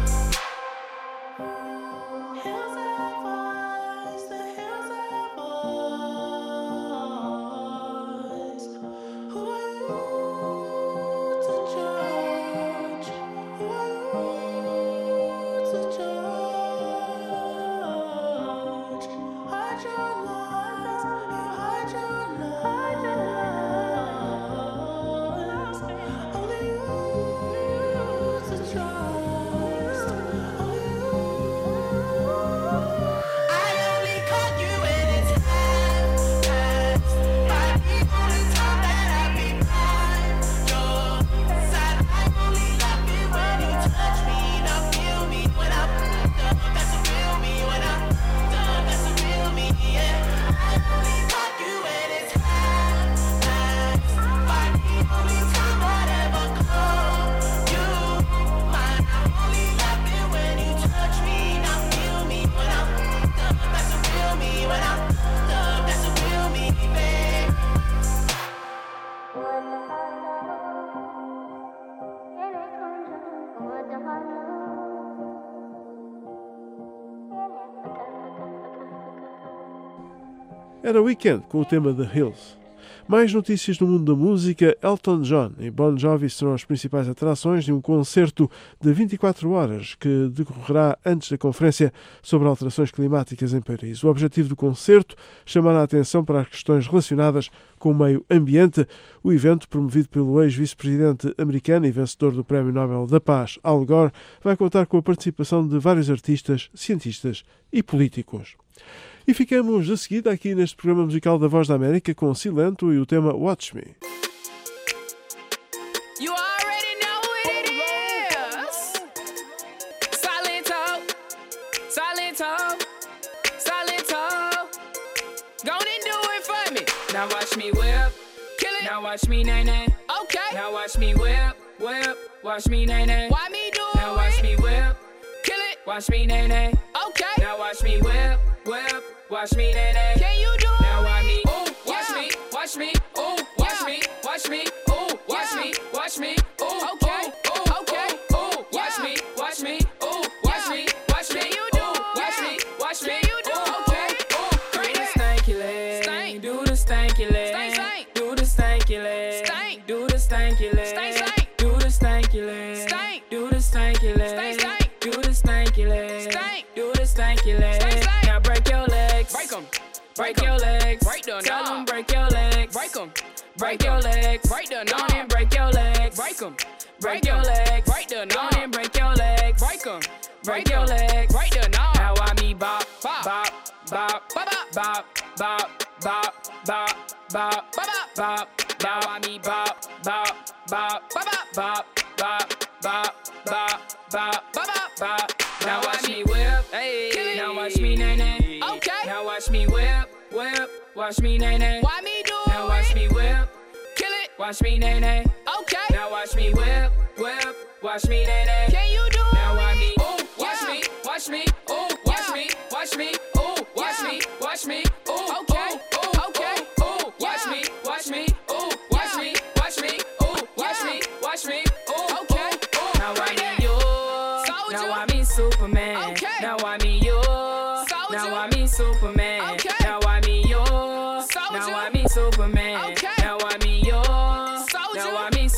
Hills have eyes, the hills have eyes. Who are you to judge? Who are you to judge? Hide your lies, you hide your lies. Only you to trust. Only you. I only call you when it's half-past. By the only time that I be by your side. I only love it when you touch me, not feel me when I'm up. That's a real me when I'm up. That's a real me, yeah. I only call you when it's half-past. By the only time I'd ever call you mine. I only love it when you touch me, not feel me when I'm up. That's a real me when I'm up. That's a real me, babe. Era Weekend com o tema The Hills. Mais notícias no mundo da música. Elton John e Bon Jovi serão as principais atrações de um concerto de 24 horas que decorrerá antes da conferência sobre alterações climáticas em Paris. O objetivo do concerto é chamar a atenção para as questões relacionadas com o meio ambiente. O evento, promovido pelo ex-vice-presidente americano e vencedor do Prémio Nobel da Paz, Al Gore, vai contar com a participação de vários artistas, cientistas e políticos. E ficamos a seguir aqui neste programa musical da Voz da América com Silento e o tema Watch Me. You already know what it is. Silento, silento, silento. Go and do it for me. Now watch me whip, kill it. Now watch me nay nay. Okay. Now watch me whip, whip. Watch me nay nay. Why me do it? Now watch me whip, kill it. Watch me nay nay. Okay. Now watch me whip, whip. Watch me nay nay. Can you do it? Now watch me. Ooh, watch me, watch me. Ooh, watch me, watch me. Ooh, watch me, watch me. Ooh, okay, ooh, okay. Ooh, watch me, watch me. Ooh, watch me, watch me. You do it. Watch me, watch me. You do it. Okay. Ooh, do the stanky leg. Stank. Do the stanky leg. Stank, stank. Do the stanky leg. Stank. Do the stanky leg. Stank, stank. Do the stanky leg. Stank. Do the stanky leg. Stank, stank. Do the stanky leg. Stank. Do the stanky leg. Stank, stank. Now break your legs. Break them. Break your legs. Break them. Tell them break your legs. Break them. Break your legs. Break them. Go and break your legs. Break them. Break your legs. Break them. Go and break your legs. Break them. Break your legs. Break them. Now I me bop, bop, bop, bop, bop, bop, bop, bop, bop, bop, bop, bop. Now I me bop, bop, bop, bop, bop, bop, bop, bop, bop, bop, bop. Now watch me whip, hey. Now watch me nay nay. Okay. Now watch me whip, whip. Watch me nay nay. Why me do it? Now watch me whip, kill it. Watch me nay nay. Okay. Now watch me whip, whip. Watch me nay nay. Can you do it? Now watch me. Ooh, watch me, watch me. Ooh, watch me, watch me. Ooh, watch me, watch me. Ooh, okay, ooh, okay. Ooh, watch me, watch me. Ooh, watch me, watch me. Ooh, watch me, watch me. Ooh, okay. Now I need you. Now I mean Superman. Okay. Now I mean you. Now I mean Superman. Okay. Now I mean you. Now I mean Superman. Okay. Now I mean you. Now I mean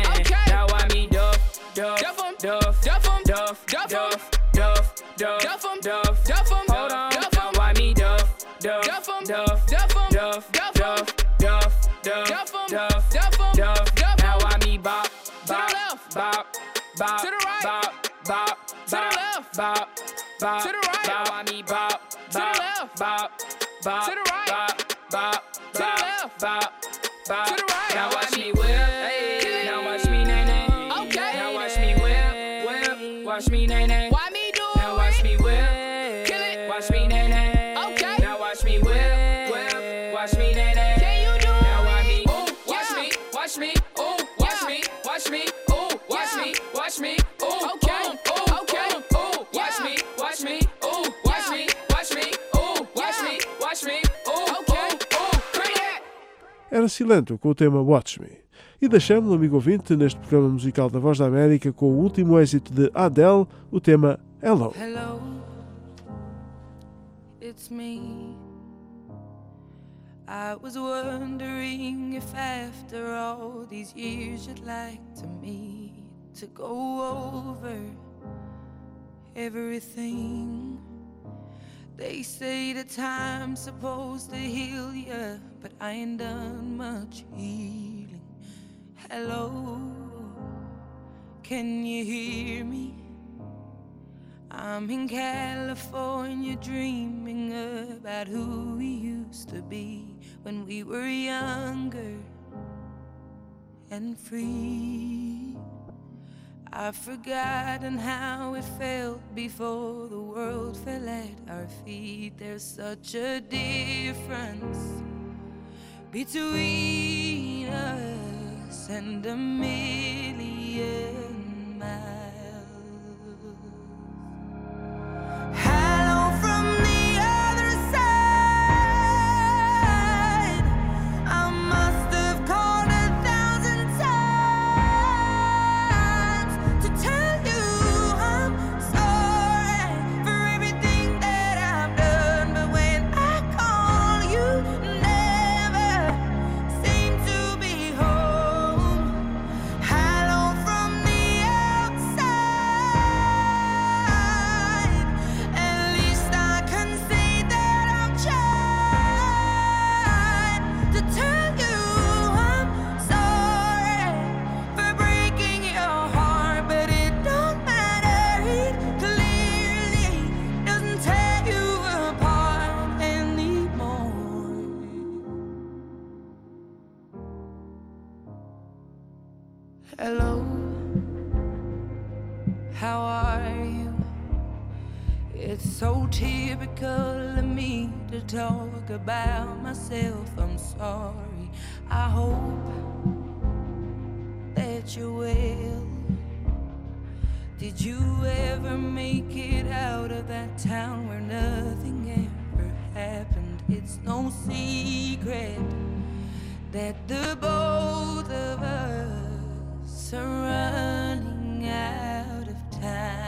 Okay. Now I me duff, duff, duff, duff, duff, duff, duff, duff, duff, duff, duff, duff. Hold on. Now I me duff, duff, duff, duff, duff, duff, duff, duff, duff, duff, duff. Now I me bop, bop, bop, bop, to the right, bop, bop, to the left, bop, bop, to the right. Now I me bop, to the left, bop, bop, to the right, bop, bop, to the left, bop, bop, to the right. Now watch me whip, now watch me nay nay. Okay. Now watch me whip, watch me nay nay. Why me do it? Now watch me whip, kill it. Watch me nay nay. Okay. Now watch me whip, watch me nay nay. Can you do it? Now watch me, ooh, watch me, watch me, ooh, watch me, watch me, ooh, watch me, watch me, ooh, okay, ooh, okay, ooh, watch me, watch me, ooh, watch me, watch me, ooh, watch me, watch me, ooh, okay, ooh, bring it. Era Cilento com o tema Watch Me. E deixamos, amigo ouvinte, neste programa musical da Voz da América com o último êxito de Adele, o tema Hello. Hello, it's me. I was wondering if after all these years you'd like to meet to go over everything. They say the time's supposed to heal ya, but I ain't done much healing. Hello, can you hear me? I'm in California dreaming about who we used to be when we were younger and free. I've forgotten how it felt before the world fell at our feet. There's such a difference between us and a million miles. Hello from the other side. I must have called 1,000 times to tell you I'm sorry for everything that I've done. But when I call, you never seem to be home. Hello from the outside. At least I can say that I've tried to tell you I'm sorry for breaking your heart, but it don't matter. It clearly doesn't tear you apart anymore. Hello, how are you? It's so typical of me to talk about myself. I'm sorry. I hope that you're well. Did you ever make it out of that town where nothing ever happened? It's no secret that the both of us are running out of time.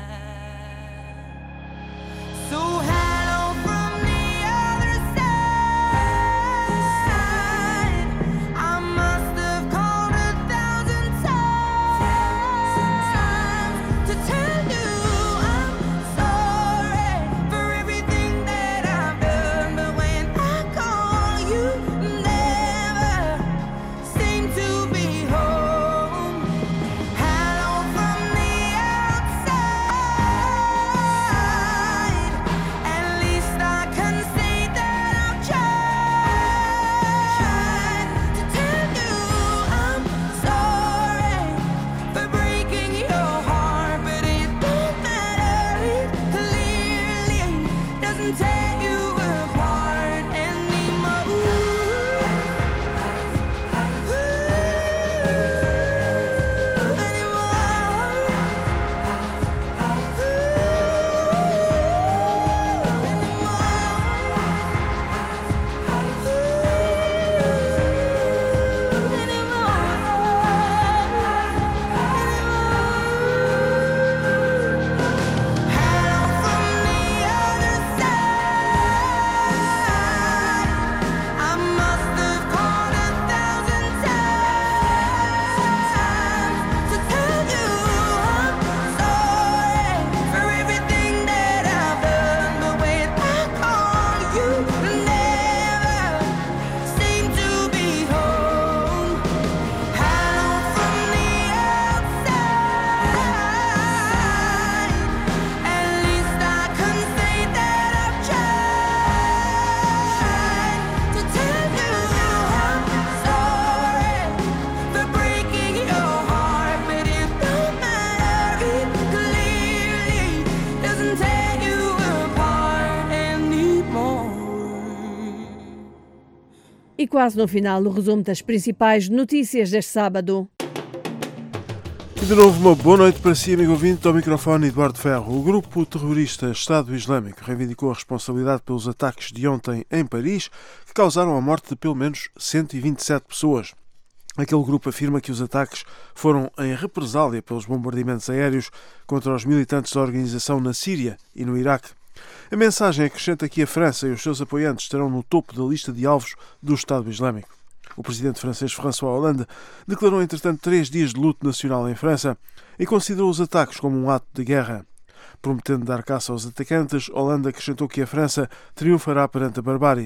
So hello from the other side. I must have called 1,000 times to tell you I'm sorry for everything that I've done. But when I call, you never seem to be home. quase no final, o resumo das principais notícias deste sábado. E de novo uma boa noite para si, amigo ouvinte, ao microfone Eduardo Ferro. O grupo terrorista Estado Islâmico reivindicou a responsabilidade pelos ataques de ontem em Paris, que causaram a morte de pelo menos 127 pessoas. Aquele grupo afirma que os ataques foram em represália pelos bombardeamentos aéreos contra os militantes da organização na Síria e no Iraque. A mensagem acrescenta que a França e os seus apoiantes estarão no topo da lista de alvos do Estado Islâmico. O presidente francês François Hollande declarou, entretanto, 3 dias de luto nacional em França e considerou os ataques como um ato de guerra. Prometendo dar caça aos atacantes, Hollande acrescentou que a França triunfará perante a barbárie.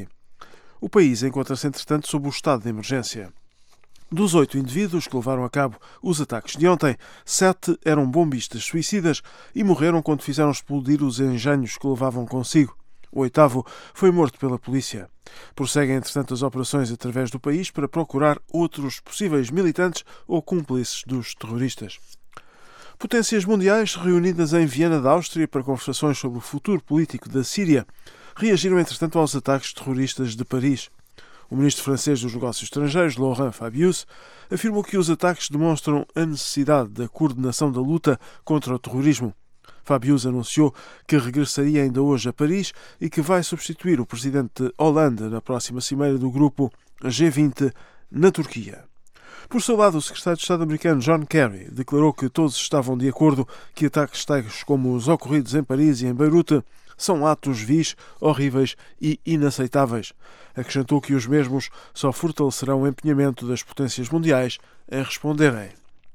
O país encontra-se, entretanto, sob o estado de emergência. Dos 8 indivíduos que levaram a cabo os ataques de ontem, 7 eram bombistas suicidas e morreram quando fizeram explodir os engenhos que levavam consigo. O 8º foi morto pela polícia. Prosseguem, entretanto, as operações através do país para procurar outros possíveis militantes ou cúmplices dos terroristas. Potências mundiais reunidas em Viena da Áustria para conversações sobre o futuro político da Síria reagiram, entretanto, aos ataques terroristas de Paris. O ministro francês dos Negócios Estrangeiros, Laurent Fabius, afirmou que os ataques demonstram a necessidade da coordenação da luta contra o terrorismo. Fabius anunciou que regressaria ainda hoje a Paris e que vai substituir o presidente Hollande na próxima cimeira do grupo G20 na Turquia. Por seu lado, o secretário de Estado americano John Kerry declarou que todos estavam de acordo que ataques tais como os ocorridos em Paris e em Beirute são atos vis, horríveis e inaceitáveis. Acrescentou que os mesmos só fortalecerão o empenhamento das potências mundiais em responderem.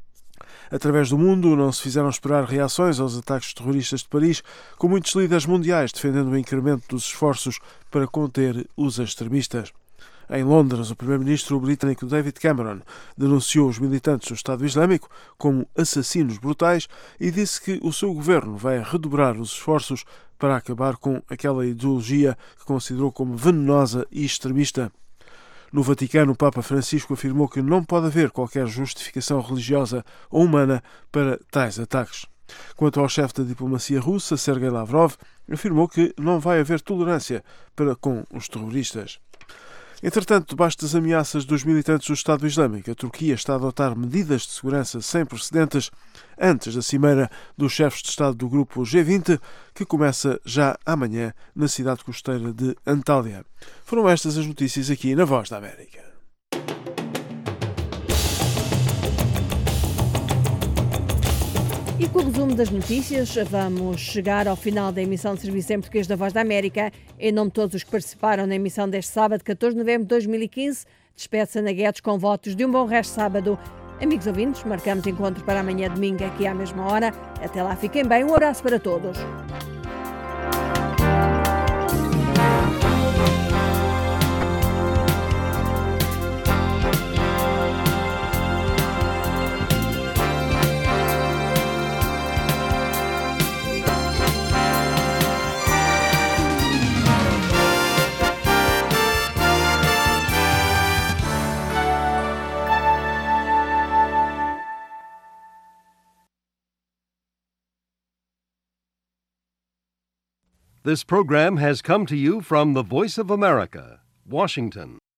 Através do mundo, não se fizeram esperar reações aos ataques terroristas de Paris, com muitos líderes mundiais defendendo o incremento dos esforços para conter os extremistas. Em Londres, o primeiro-ministro britânico David Cameron denunciou os militantes do Estado Islâmico como assassinos brutais e disse que o seu governo vai redobrar os esforços para acabar com aquela ideologia que considerou como venenosa e extremista. No Vaticano, o Papa Francisco afirmou que não pode haver qualquer justificação religiosa ou humana para tais ataques. Quanto ao chefe da diplomacia russa, Sergei Lavrov, afirmou que não vai haver tolerância para com os terroristas. Entretanto, debaixo das ameaças dos militantes do Estado Islâmico, a Turquia está a adotar medidas de segurança sem precedentes antes da cimeira dos chefes de Estado do grupo G20, que começa já amanhã na cidade costeira de Antália. Foram estas as notícias aqui na Voz da América. E com o resumo das notícias, vamos chegar ao final da emissão de serviço em português da Voz da América. Em nome de todos os que participaram na emissão deste sábado, 14 de novembro de 2015, despede-se Ana Guedes com votos de um bom resto de sábado. Amigos ouvintes, marcamos encontro para amanhã domingo aqui à mesma hora. Até lá, fiquem bem. Um abraço para todos. This program has come to you from the Voice of America, Washington.